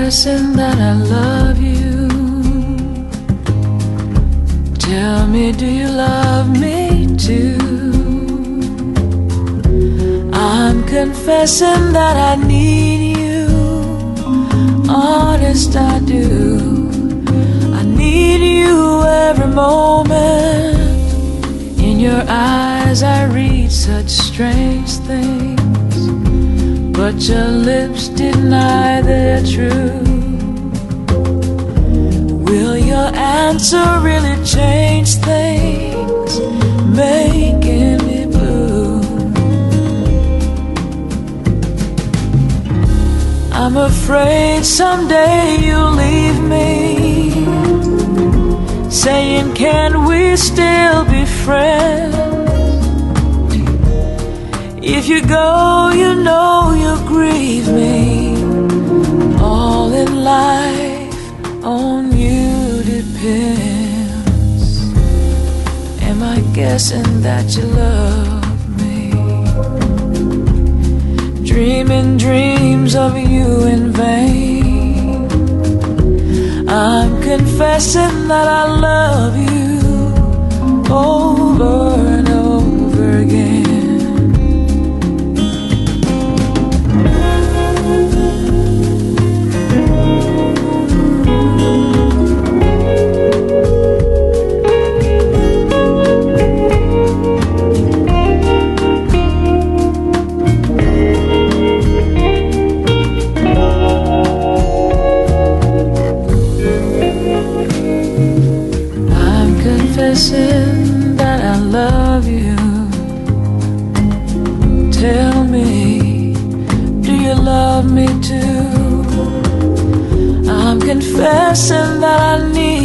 confessing that I love you. Tell me, do you love me too? I'm confessing that I need you. Honest, I do. I need you every moment. In your eyes I read such strange things, but your lips deny their truth. Will your answer really change things, making me blue? I'm afraid someday you'll leave me, saying, can we still be friends? If you go, you know you'll grieve me. All in life on you depends. Am I guessing that you love me? Dreaming dreams of you in vain. I'm confessing that I love you over and over again. Confessing that I love you. Tell me, do you love me too? I'm confessing that I need